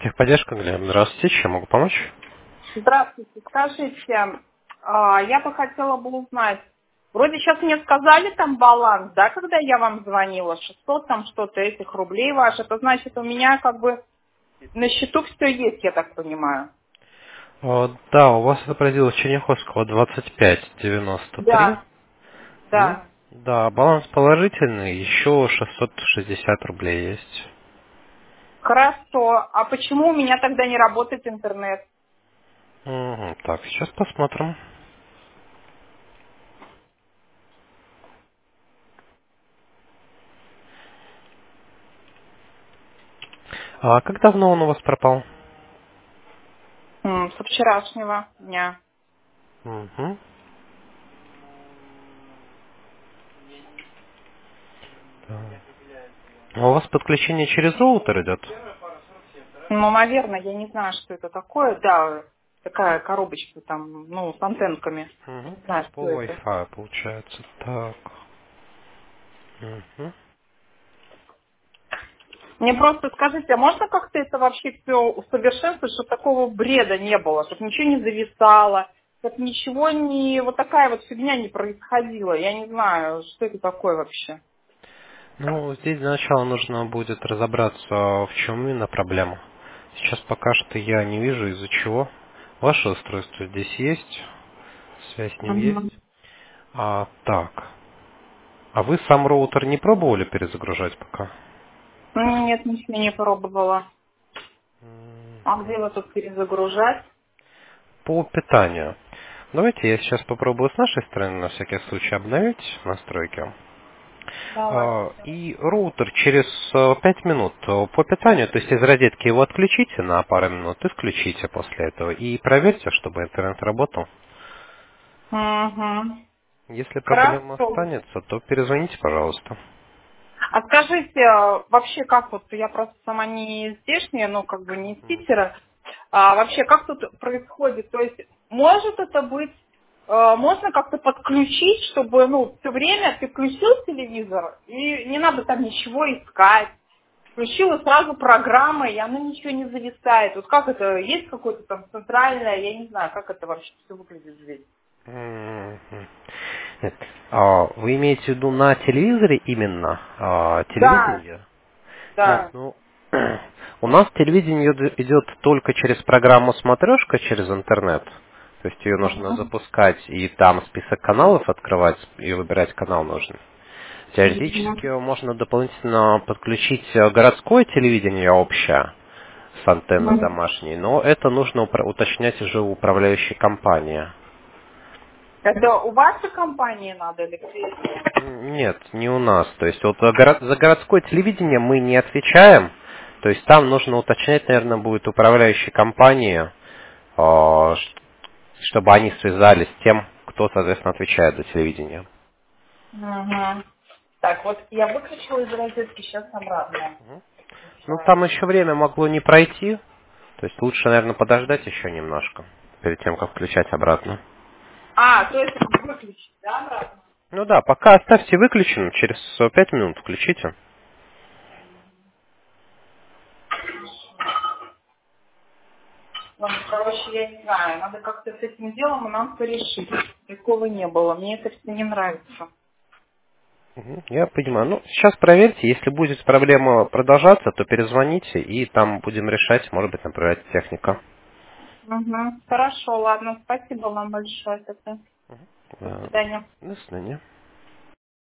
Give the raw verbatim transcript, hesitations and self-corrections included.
Техподдержка, Глеб. Здравствуйте, чем могу помочь? Здравствуйте. Скажите, а, я бы хотела бы узнать, вроде сейчас мне сказали там баланс, да, когда я вам звонила, шестьсот там что-то этих рублей ваш, это значит у меня как бы на счету все есть, я так понимаю. О, да, у вас отобразилось Черняховского двадцать пять девяносто три. Да, М, да. Да, баланс положительный, еще шестьсот шестьдесят рублей есть. Хорошо. А почему у меня тогда не работает интернет? Мгм, Так, сейчас посмотрим. А как давно он у вас пропал? М, Со вчерашнего дня. Мгм. Так. А у вас подключение через роутер идет? Ну, наверное, я не знаю, что это такое. Да, такая коробочка там, ну, с антенками. Мгм. Не знаю, По что это. Wi-Fi получается. Так. Мгм. Мне просто скажите, а можно как-то это вообще все усовершенствовать, чтобы такого бреда не было, чтобы ничего не зависало, чтобы ничего не... Вот такая вот фигня не происходила. Я не знаю, что это такое вообще. Ну, здесь для начала нужно будет разобраться, в чем именно проблема. Сейчас пока что я не вижу, из-за чего. Ваше устройство здесь есть, связь с ним Мгм. есть. А, так. А вы сам роутер не пробовали перезагружать пока? Ну, нет, ничего не пробовала. А где его тут перезагружать? По питанию. Давайте я сейчас попробую с нашей стороны на всякий случай обновить настройки. А, Давайте. И роутер через э, пять минут э, по питанию, то есть из розетки его отключите на пару минут и включите после этого. И проверьте, чтобы интернет работал. Угу. Если проблема Хорошо. останется, то перезвоните, пожалуйста. А скажите, а, вообще как вот, я просто сама не здешняя, ну как бы не из Питера, а вообще как тут происходит? То есть может это быть, э, можно как-то подключить, чтобы, ну, все время ты включил телевизор, и не надо там ничего искать. Включила сразу программы, и оно ничего не зависает. Вот как это, есть какое-то там центральное, я не знаю, как это вообще все выглядит здесь. Мгм. Нет. А, Вы имеете в виду на телевизоре именно? А, Да, Телевидение? Нет, да. ну, у нас телевидение идет идет только через программу «Смотрешка», через интернет. То есть ее нужно Мгм. запускать и там список каналов открывать и выбирать канал нужный. Теоретически Мгм. можно дополнительно подключить э, городское телевидение общее с антенной Мгм. домашней, но это нужно упра- уточнять уже у управляющей компании. Это у вашей компании надо или где? М, Нет, не у нас. То есть вот за горо- за городское телевидение мы не отвечаем. То есть там нужно уточнять, наверное, будет управляющей компании, а, ш- чтобы они связались с тем, кто, соответственно, отвечает за телевидение. Угу. Так, вот я выключила из розетки, сейчас обратно Ну, включаю. там еще время могло не пройти. То есть лучше, наверное, подождать еще немножко, перед тем, как включать обратно. А, то есть выключить, да, обратно? Ну да, пока оставьте выключенным, через э, пять минут включите. Ну, короче, я не знаю, надо как-то с этим делом у нас порешить. Такого не было, мне это все не нравится. Мгм, я понимаю. Ну, сейчас проверьте, если будет проблема продолжаться, то перезвоните, и там будем решать, может быть, направлять техника. Угу. Хорошо, ладно, спасибо вам большое. Тогда. До Э, свидания. До свидания.